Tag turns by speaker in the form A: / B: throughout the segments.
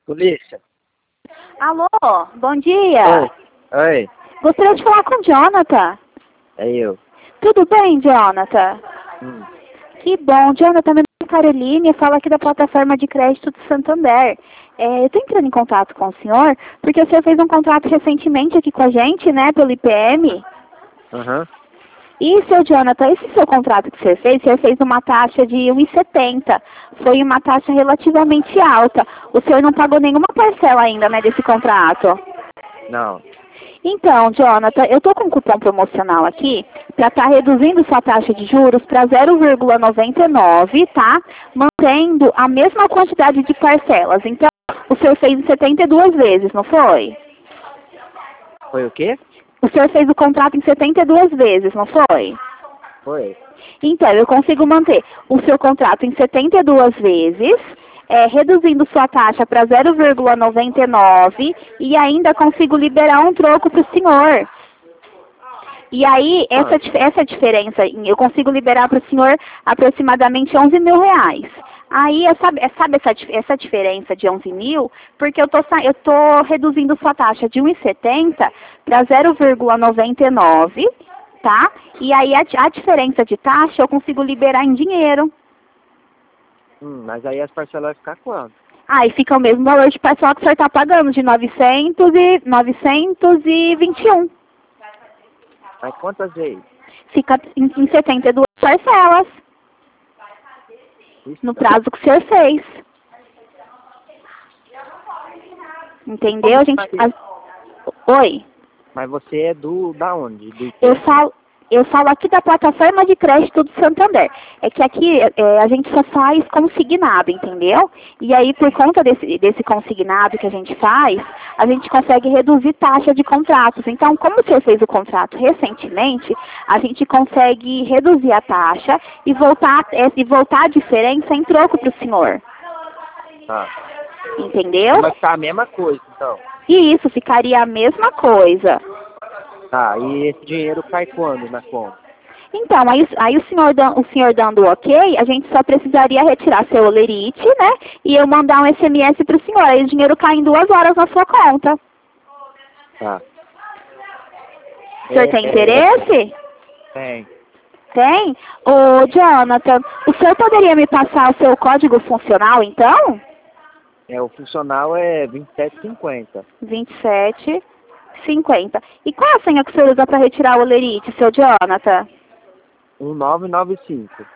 A: Polícia.
B: Alô, bom dia.
A: Oi. Oi.
B: Gostaria de falar com o Jonathan.
A: É eu.
B: Tudo bem, Jonathan? Que bom. Jonathan, meu nome é Caroline, eu falo aqui da plataforma de crédito do Santander. Eu estou entrando em contato com o senhor, porque o senhor fez um contrato recentemente aqui com a gente, né, pelo IPM.
A: Aham.
B: E, seu Jonathan, esse seu contrato que o senhor fez uma taxa de 1,70. Foi uma taxa relativamente alta. O senhor não pagou nenhuma parcela ainda, né, desse contrato?
A: Não.
B: Então, Jonathan, eu estou com um cupom promocional aqui para estar reduzindo sua taxa de juros para 0,99, tá? Mantendo a mesma quantidade de parcelas. Então, o senhor fez em 72 vezes, não foi?
A: Foi o quê?
B: O senhor fez o contrato em 72 vezes, não foi?
A: Foi.
B: Então, eu consigo manter o seu contrato em 72 vezes, reduzindo sua taxa para 0,99 e ainda consigo liberar um troco para o senhor. E aí, essa diferença, eu consigo liberar para o senhor aproximadamente 11 mil reais. Aí, sabe essa diferença de 11 mil? Porque eu tô reduzindo sua taxa de 1,70 para 0,99, tá? E aí, a diferença de taxa eu consigo liberar em dinheiro.
A: Mas aí as parcelas vão ficar quanto?
B: Aí fica o mesmo valor de parcela que o senhor está pagando, de 921.
A: Mas quantas vezes?
B: Fica em 72 parcelas,
A: Isso,
B: no prazo que o senhor fez. Entendeu? Oi?
A: Mas você é da onde?
B: Eu falo aqui da plataforma de crédito do Santander. É que aqui a gente só faz consignado, entendeu? E aí, por conta desse consignado que a gente faz, a gente consegue reduzir taxa de contratos. Então, como o senhor fez o contrato recentemente, a gente consegue reduzir a taxa e voltar a diferença em troco para o senhor.
A: Tá.
B: Entendeu?
A: Vai ficar a mesma coisa, então.
B: E isso ficaria a mesma coisa.
A: Tá, e esse dinheiro cai quando na conta?
B: Então, aí o senhor dando o ok, a gente só precisaria retirar seu olerite, né? E eu mandar um SMS para o senhor. Aí o dinheiro cai em 2 horas na sua conta.
A: Tá.
B: O senhor tem interesse?
A: Tem.
B: Tem? Ô, Jonathan, o senhor poderia me passar o seu código funcional, então?
A: O funcional é 27,50.
B: 27,50. E qual é a senha que o senhor usa para retirar o olerite, seu Jonathan?
A: 1995.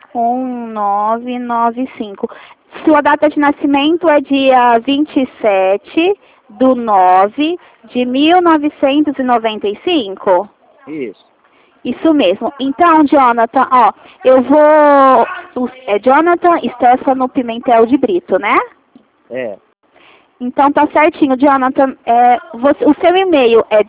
B: 1995. Sua data de nascimento é dia 27/9/1995?
A: Isso.
B: Isso mesmo. Então, Jonathan, ó, eu vou... Jonathan Stefano Pimentel de Brito, né?
A: É.
B: Então tá certinho, Jonathan. O seu e-mail é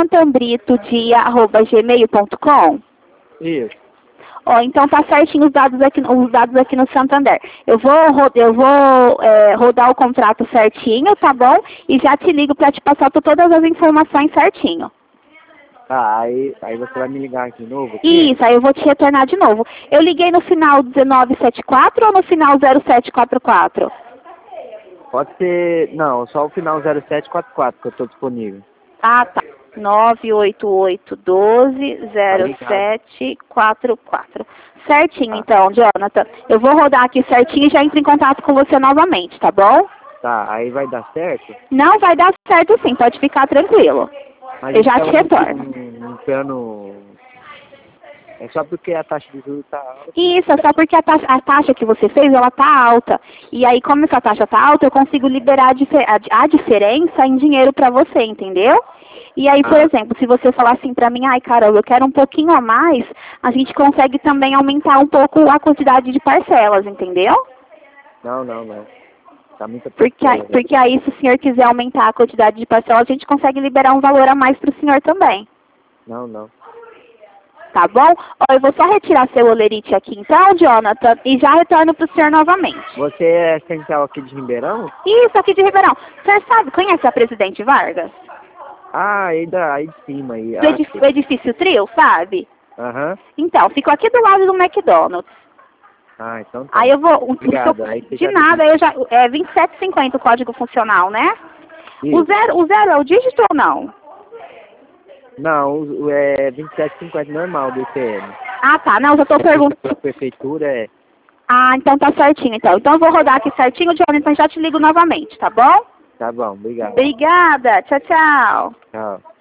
B: jonathanbritodia@gmail.com?
A: Isso.
B: Ó, então tá certinho os dados aqui no Santander. Eu vou rodar o contrato certinho, tá bom? E já te ligo para te passar todas as informações certinho.
A: Tá, aí você vai me ligar de novo? Aqui?
B: Isso, aí eu vou te retornar de novo. Eu liguei no final 1974 ou no final 0744?
A: Pode ser... Não, só o final 0744 que eu tô disponível.
B: Ah, tá. 988-12-0744. Certinho, então, Jonathan. Eu vou rodar aqui certinho e já entro em contato com você novamente, tá bom?
A: Tá, aí vai dar certo?
B: Não, vai dar certo sim, pode ficar tranquilo.
A: Mas
B: Eu já te retorno.
A: Um plano... É só porque a taxa de juros tá alta.
B: Isso, é só porque a taxa que você fez, ela tá alta. E aí, como essa taxa tá alta, eu consigo liberar a diferença em dinheiro pra você, entendeu? E aí, por exemplo, se você falar assim pra mim, ai, Carol, eu quero um pouquinho a mais, a gente consegue também aumentar um pouco a quantidade de parcelas, entendeu?
A: Não. Tá muito
B: Porque aí, se o senhor quiser aumentar a quantidade de parcelas, a gente consegue liberar um valor a mais pro senhor também.
A: Não.
B: Tá bom? Ó, eu vou só retirar seu olerite aqui então, Jonathan, e já retorno pro senhor novamente.
A: Você é central aqui de Ribeirão?
B: Isso, aqui de Ribeirão. O senhor sabe, conhece a Presidente Vargas?
A: Ah, aí de cima aí.
B: O edifício Trio, sabe?
A: Aham.
B: Então, ficou aqui do lado do McDonald's.
A: Ah, então tá.
B: Aí eu vou...
A: Obrigado. Aí você
B: de
A: já
B: nada, eu já... É 27,50 o código funcional, né?
A: Isso.
B: O zero é o dígito ou não?
A: Não, é 27,50 normal do IPM.
B: Ah, tá. Não, eu já tô perguntando.
A: A prefeitura é...
B: Ah, então tá certinho, então. Então eu vou rodar aqui certinho, Johnny, então já te ligo novamente, tá bom?
A: Tá bom, obrigado.
B: Obrigada. Tchau, tchau.
A: Tchau.